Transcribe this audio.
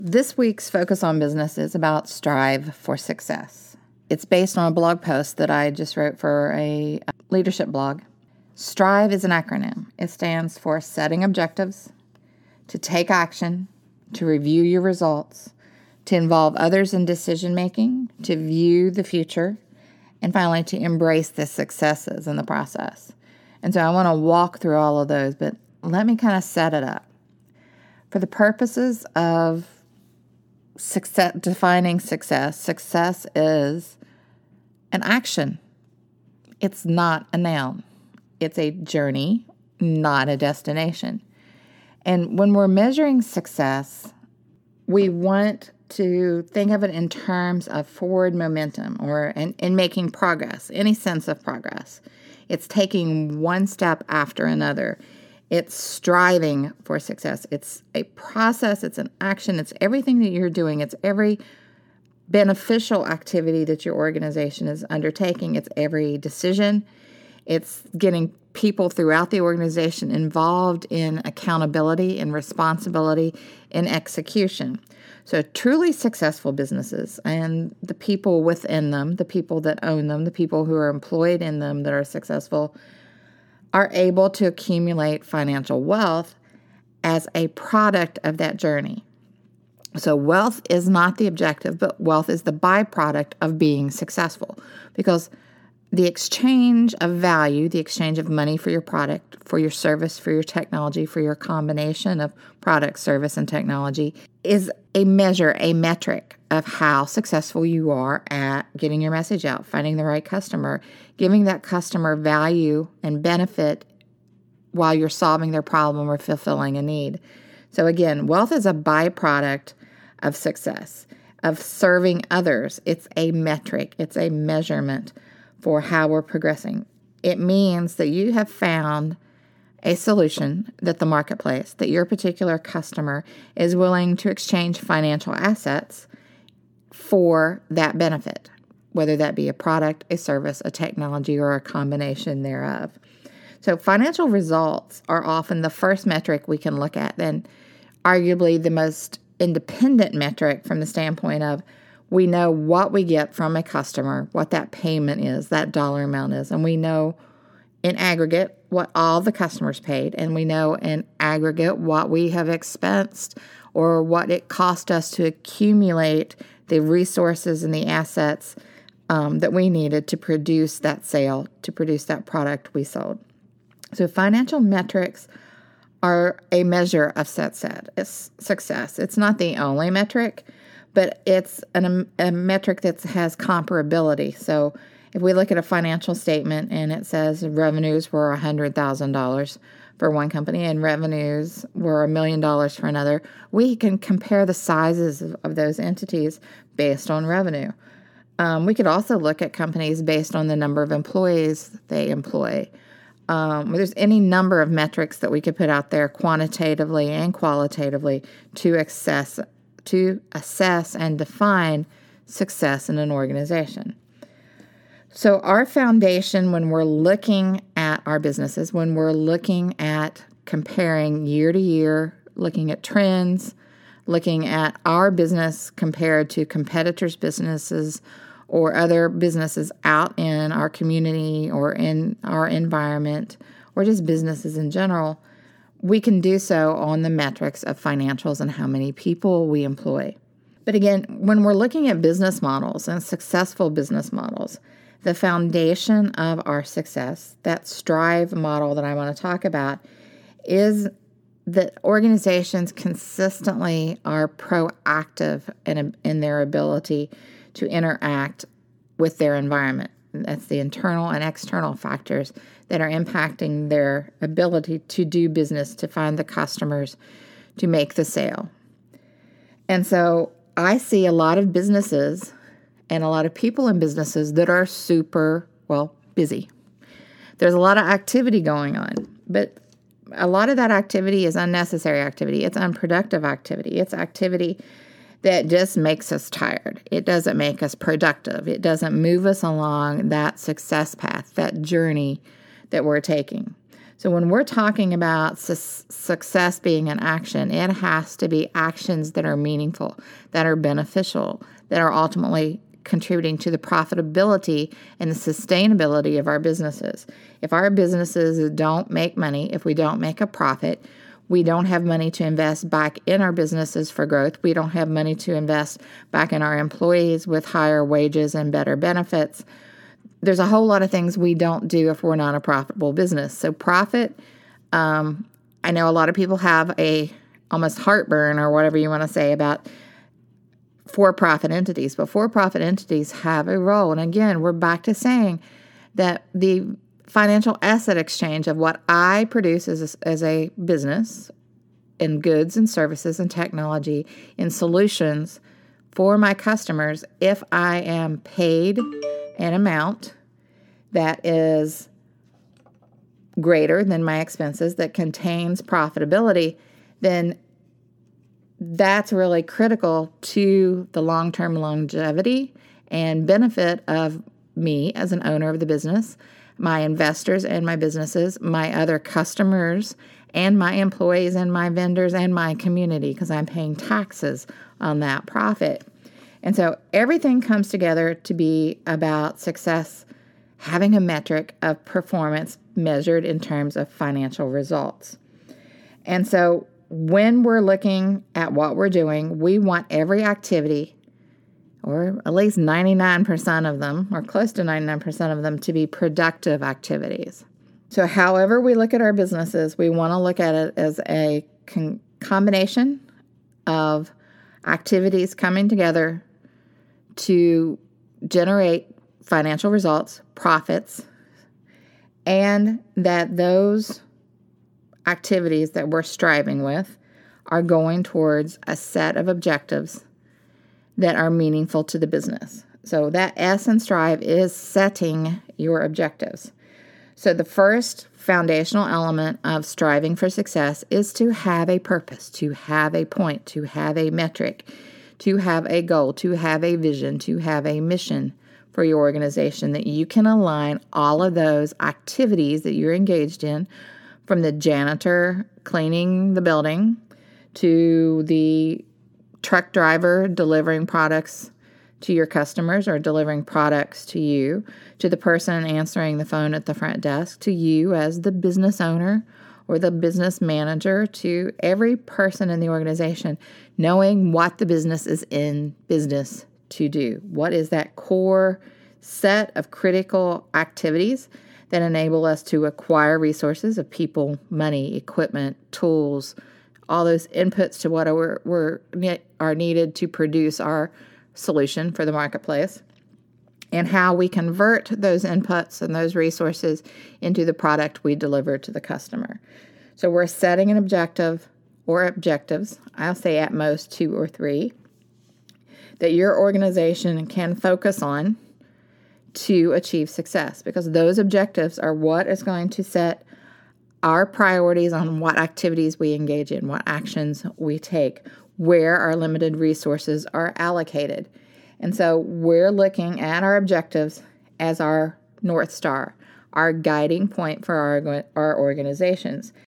This week's Focus on Business is about Strive for Success. It's based on a blog post that I just wrote for a leadership blog. Strive is an acronym. It stands for setting objectives, to take action, to review your results, to involve others in decision-making, to view the future, and finally, to embrace the successes in the process. And so I want to walk through all of those, but let me kind of set it up. For the purposes of defining success, success is an action. It's not a noun. It's a journey, not a destination. And when we're measuring success, we want to think of it in terms of forward momentum or in making progress, any sense of progress. It's taking one step after another. It's striving for success. It's a process. It's an action. It's everything that you're doing. It's every beneficial activity that your organization is undertaking. It's every decision. It's getting people throughout the organization involved in accountability and responsibility and execution. So truly successful businesses and the people within them, the people that own them, the people who are employed in them that are successful, are able to accumulate financial wealth as a product of that journey. So wealth is not the objective, but wealth is the byproduct of being successful, because the exchange of value, the exchange of money for your product, for your service, for your technology, for your combination of product, service, and technology is a measure, a metric of how successful you are at getting your message out, finding the right customer, giving that customer value and benefit while you're solving their problem or fulfilling a need. So again, wealth is a byproduct of success, of serving others. It's a metric. It's a measurement for how we're progressing. It means that you have found a solution that the marketplace, that your particular customer is willing to exchange financial assets for that benefit, whether that be a product, a service, a technology, or a combination thereof. So financial results are often the first metric we can look at, and arguably the most independent metric from the standpoint of we know what we get from a customer, what that payment is, that dollar amount is, and we know in aggregate what all the customers paid, and we know in aggregate what we have expensed or what it cost us to accumulate the resources and the assets that we needed to produce that sale, to produce that product we sold. So financial metrics are a measure of success. It's not the only metric, but it's a metric that has comparability. So if we look at a financial statement and it says revenues were $100,000 for one company and revenues were $1 million for another, we can compare the sizes of those entities based on revenue. We could also look at companies based on the number of employees they employ. There's any number of metrics that we could put out there quantitatively and qualitatively to assess and define success in an organization. So our foundation when we're looking at our businesses, when we're looking at comparing year to year, looking at trends, looking at our business compared to competitors' businesses or other businesses out in our community or in our environment or just businesses in general, we can do so on the metrics of financials and how many people we employ. But again, when we're looking at business models and successful business models, the foundation of our success, that Strive model that I want to talk about, is that organizations consistently are proactive in their ability to interact with their environment. That's the internal and external factors that are impacting their ability to do business, to find the customers, to make the sale. And so I see a lot of businesses and a lot of people in businesses that are super, busy. There's a lot of activity going on, but a lot of that activity is unnecessary activity. It's unproductive activity. It's activity that just makes us tired. It doesn't make us productive. It doesn't move us along that success path, that journey that we're taking. So when we're talking about success being an action, it has to be actions that are meaningful, that are beneficial, that are ultimately contributing to the profitability and the sustainability of our businesses. If our businesses don't make money, if we don't make a profit, we don't have money to invest back in our businesses for growth. We don't have money to invest back in our employees with higher wages and better benefits. There's a whole lot of things we don't do if we're not a profitable business. So profit, I know a lot of people have a almost heartburn or whatever you want to say about for-profit entities, but for-profit entities have a role. And again, we're back to saying that the financial asset exchange of what I produce as a business in goods and services and technology, in solutions for my customers, if I am paid an amount that is greater than my expenses, that contains profitability, then that's really critical to the long-term longevity and benefit of me as an owner of the business, my investors and my businesses, my other customers, and my employees and my vendors and my community, because I'm paying taxes on that profit. And so everything comes together to be about success, having a metric of performance measured in terms of financial results. And so when we're looking at what we're doing, we want every activity, or at least 99% of them, or close to 99% of them, to be productive activities. So however we look at our businesses, we want to look at it as a combination of activities coming together to generate financial results, profits, and that those activities that we're striving with are going towards a set of objectives that are meaningful to the business. So that S in strive is setting your objectives. So the first foundational element of striving for success is to have a purpose, to have a point, to have a metric, to have a goal, to have a vision, to have a mission for your organization, that you can align all of those activities that you're engaged in, from the janitor cleaning the building to the truck driver delivering products to your customers or delivering products to you, to the person answering the phone at the front desk, to you as the business owner or the business manager, to every person in the organization, knowing what the business is in business to do. What is that core set of critical activities that enable us to acquire resources of people, money, equipment, tools, all those inputs to what are needed to produce our solution for the marketplace, and how we convert those inputs and those resources into the product we deliver to the customer. So we're setting an objective or objectives, I'll say at most 2 or 3, that your organization can focus on to achieve success, because those objectives are what is going to set our priorities on what activities we engage in, what actions we take, where our limited resources are allocated. And so we're looking at our objectives as our North Star, our guiding point for our organizations.